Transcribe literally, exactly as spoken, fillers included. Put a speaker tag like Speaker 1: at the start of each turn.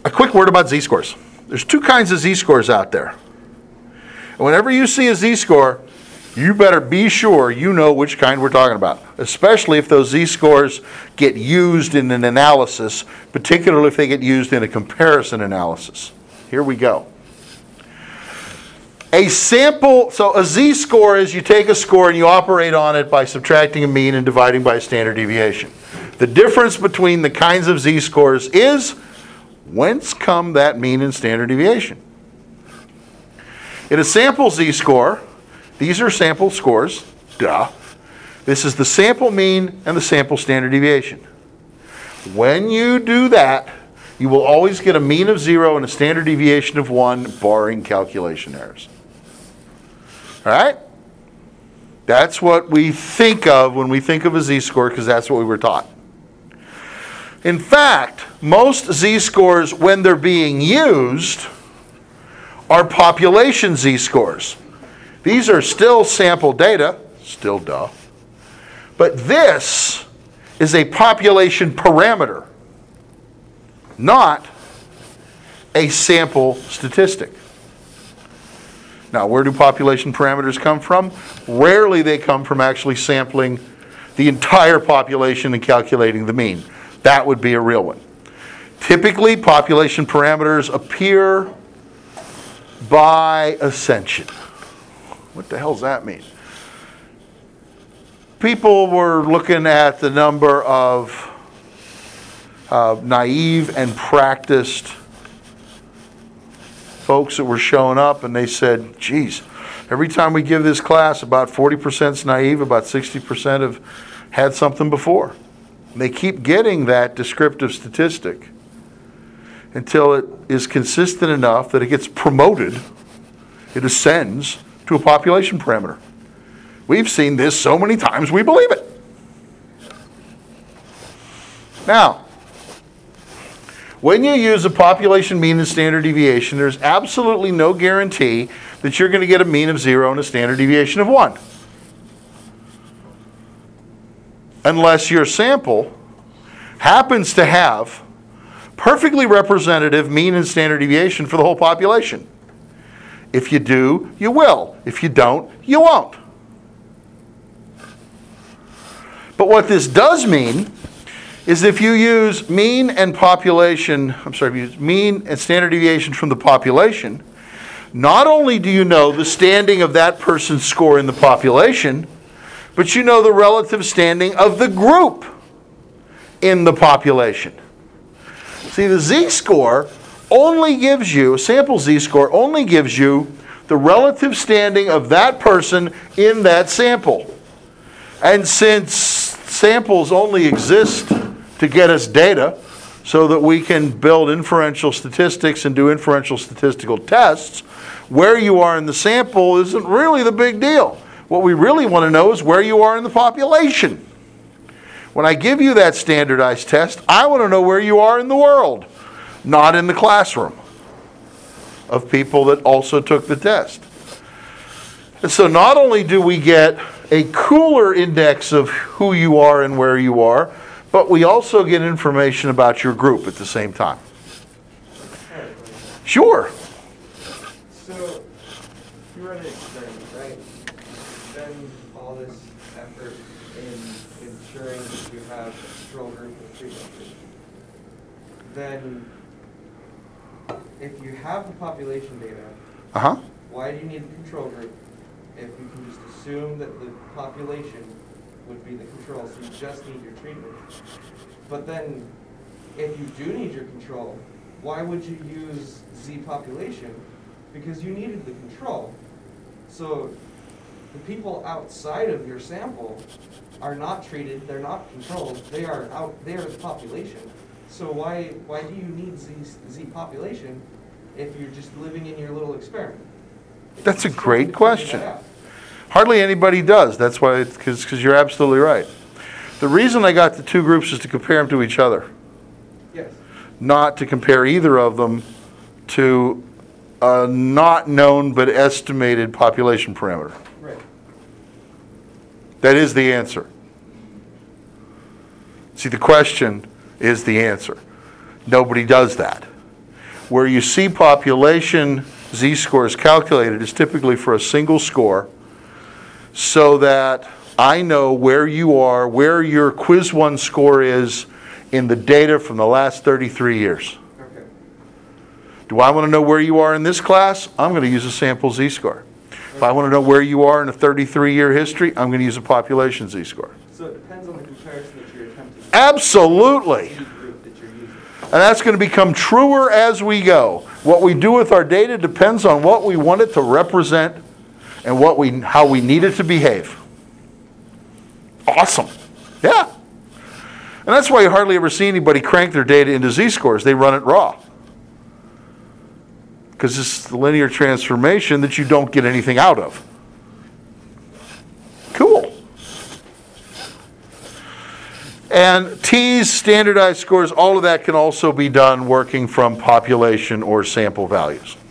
Speaker 1: a quick word about z-scores. There's two kinds of z-scores out there. And whenever you see a z-score, you better be sure you know which kind we're talking about, especially if those z-scores get used in an analysis, particularly if they get used in a comparison analysis. Here we go. A sample, so a z-score is you take a score and you operate on it by subtracting a mean and dividing by a standard deviation. The difference between the kinds of z-scores is whence come that mean and standard deviation. In a sample z-score, these are sample scores, duh. This is the sample mean and the sample standard deviation. When you do that, you will always get a mean of zero and a standard deviation of one, barring calculation errors. All right? That's what we think of when we think of a z-score, because that's what we were taught. In fact, most z-scores, when they're being used, are population z-scores. These are still sample data, still duh, but this is a population parameter, not a sample statistic. Now, where do population parameters come from? Rarely they come from actually sampling the entire population and calculating the mean. That would be a real one. Typically, population parameters appear by ascension. What the hell does that mean? People were looking at the number of uh, naive and practiced folks that were showing up, and they said, geez, every time we give this class, about forty percent is naive, about sixty percent have had something before. And they keep getting that descriptive statistic until it is consistent enough that it gets promoted, it ascends to a population parameter. We've seen this so many times we believe it. Now, when you use a population mean and standard deviation, there's absolutely no guarantee that you're going to get a mean of zero and a standard deviation of one. Unless your sample happens to have perfectly representative mean and standard deviation for the whole population. If you do, you will. If you don't, you won't. But what this does mean is if you use mean and population, I'm sorry, if you use mean and standard deviation from the population, not only do you know the standing of that person's score in the population, but you know the relative standing of the group in the population. See, the z-score only gives you, a sample z-score only gives you the relative standing of that person in that sample. And since samples only exist to get us data so that we can build inferential statistics and do inferential statistical tests, where you are in the sample isn't really the big deal. What we really want to know is where you are in the population. When I give you that standardized test, I want to know where you are in the world, not in the classroom of people that also took the test. And so not only do we get a cooler index of who you are and where you are, but we also get information about your group at the same time. Sure.
Speaker 2: So, you run an experiment, right? Spend all this effort in ensuring that you have a control group of treatment group. Then, if you have the population data,
Speaker 1: Uh-huh.
Speaker 2: why do you need the control group if you can just assume that the population would be the control, so you just need your treatment? But then, if you do need your control, why would you use Z population? Because you needed the control. So the people outside of your sample are not treated, they're not controlled, they are out, they are the population. So why why do you need Z, Z population if you're just living in your little experiment?
Speaker 1: That's a great question. Hardly anybody does. That's why, because because you're absolutely right. The reason I got the two groups is to compare them to each other.
Speaker 2: Yes.
Speaker 1: Not to compare either of them to a not known but estimated population parameter.
Speaker 2: Right.
Speaker 1: That is the answer. See, the question is the answer. Nobody does that. where you see population z-scores calculated is typically for a single score, so that I know where you are, where your quiz one score is in the data from the last thirty-three years.
Speaker 2: Okay.
Speaker 1: Do I want to know where you are in this class? I'm going to use a sample z-score. If I want to know where you are in a thirty-three year history, I'm going to use a population z-score.
Speaker 2: So it depends on the comparison that you're attempting.
Speaker 1: Absolutely.
Speaker 2: The group that you're using.
Speaker 1: And that's going to become truer as we go. What we do with our data depends on what we want it to represent and what we, how we need it to behave. Awesome. Yeah. And that's why you hardly ever see anybody crank their data into z-scores. They run it raw. Because it's the linear transformation that you don't get anything out of. Cool. And T's, standardized scores, all of that can also be done working from population or sample values.